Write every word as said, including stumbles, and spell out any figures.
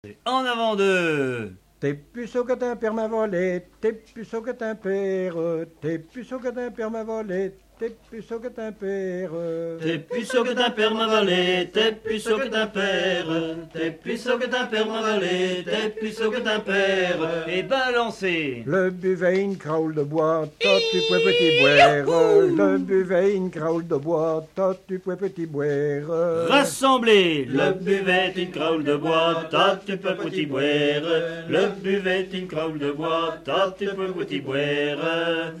En avant deux. T'es puceau que t'un père m'a volé, t'es puceau que t'un père, t'es puceau que t'un père m'a volé, t'es puceau que t'un père. T'es puceau que t'un père m'a volé, t'es puceau que t'un père, t'es puceau que t'un père m'a volé, t'es puceau que t'un père. Et balancez. Le buvet une craule de bois, toi tu peux petit boire. Le buvet une craule de bois, toi tu peux petit boire. Rassemblez. Le buvet une craule de bois, toi tu peux petit boire. Le buvet une craule de bois, toi tu peux petit boire.